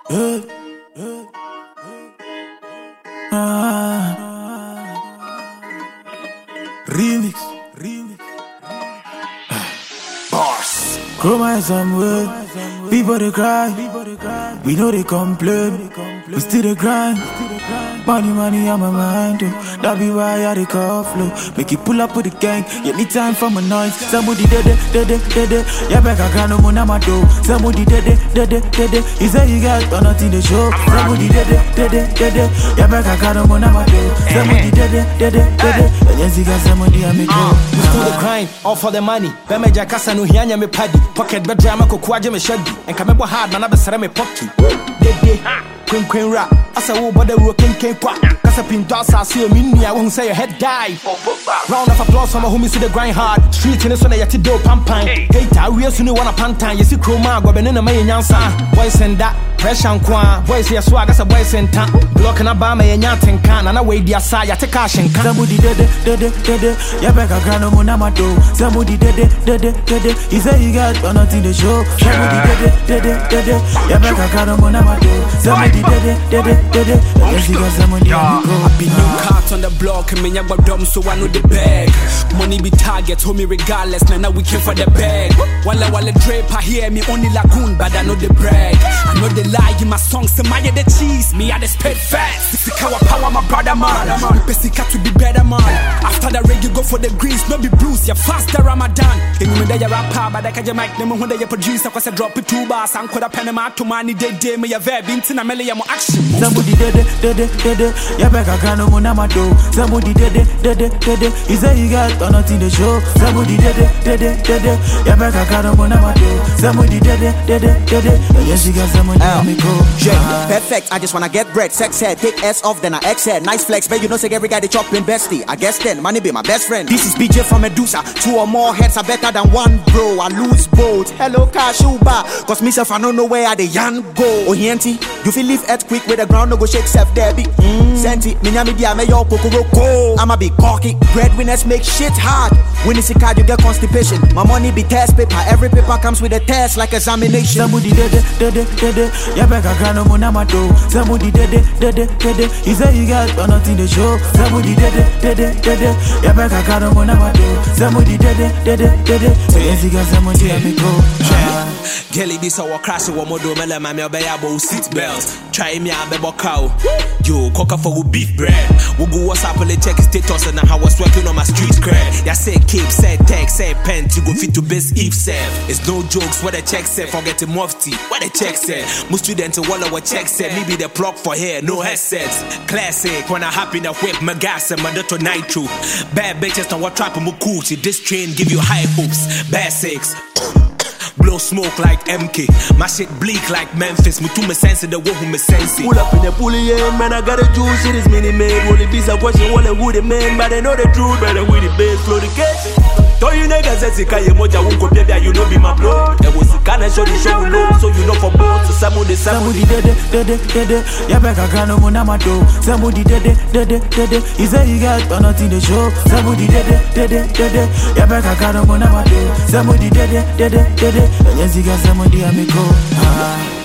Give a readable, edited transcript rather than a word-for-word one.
Hey, ah, remix. Boss. Come on somewhere. People they cry. We know they complain. We still they grind. Money on my mind. That be why I dey call flow. Make you pull up with the gang. You need time for my noise. Somebody dead. Yeah, back I got no money on my door. Somebody dead. He say you got nothing to show. Somebody dead. Yeah, back I got no money on my door. Somebody dead. And yes, you got somebody on me go. We still the grind, all for the money. Bema jakasa no hianya me paddy. Pocket bedroom ako kwaje me shaggy. And kamebo hard man abesere me pocky. Dede, queen rap. Asa wo bode wo ken kwa. Kasa pinto asase o minni I won't say your head die. Round of applause for my homies to the grind hard. Street in the sun yati do pampan. Hater we also no wanna pantan. Yesi chroma go bene na me nyansa. Boys and that pressure and kwa. Boys here swag as a boys and tan. Block na ba me nyanten kan. Na we dia sa yati cash and kan. Somebody dead. Yeah, back I got no money on my door. Somebody dead. He say he got nothing to show. Somebody dead. Yeah, back I got no money on my door. Somebody dead. Yes, he got somebody on me go. I be new cards on the block and me nyagba dumb so I know the bag. Money be target, homie regardless. Now we came for the bag. Wale draper hear me only lagoon, but I know the brag. I know the lie in my songs, so my the cheese. Me I the spit fast. Sikawa power my brother man. We pesika to be better man. After the reggae go for the greens, no be blues. You faster Ramadan. And you me there rapper, but I catch your mic. Nemo when they producer, cause I drop it 2 bars. And could Panama to money day me a verb into a million more action. Somebody dead. Yeah, back I got no money on my door. Somebody dead. He say he got nothing to show. Somebody dead. Yeah, back I got no money on my door. Somebody dead. Yes, she got somebody on me go. Perfect, I just wanna get bread. Sex head, take S off, then I X head. Nice flex, but you know say every guy they chopping bestie. I guess then, money be my best friend. This is BJ from Medusa. 2 or more heads are better than 1, bro. I lose both. Hello, Kashuba. Cause myself, I don't know where I the yan go. Ohienti, you feel leave earthquake with the ground, no go shake self Debbie. Senti, minyami dia me yo pokoroko. I'ma be cocky. Breadwinners make shit hard. When it's a card, you get constipation. My money be test paper. Every paper comes with a test like examination. Somebody dead. Yeah, back I got no money on my door. Somebody dead. He say he got nothing to show. Somebody dead. Yeah, back I got no money on my door. Somebody dead. Yes, he got somebody on me go. Gelly be so crash wo modo mele mami obeyabo seat belts. Try me a bebo cow. Yo, coca for beef bread. We go WhatsApp and check status and how I was working on my street cred. Ya say cape, say tech, say pent, you go fit to best if self. It's no jokes what the check said, forget the mufti. What the check said. Most students wall our check said, maybe the plug for hair, no headsets. Classic, when I hop in a whip, my gas and my daughter nitro. Bad bitches now what trap and cool. See this train give you high hopes. Basics. Blow smoke like MK. My shit bleak like Memphis. Me too me sense the wo who me sense. Pull up in the pulley, yeah, man, I got a juice. It is mini made. Only piece of question, what who the man, but they know the truth. Better with the bass, flow the case. Told you niggas that you can't moja won't baby, you know be my blood. There was a kind of show the show low, so you know for both. So somebody dead. Yeah, back I got no money on my door. Somebody dead. He say he got nothing to show. Somebody dead. Yeah, back I got no money on my door. Somebody dead. Yes, he got somebody on me go.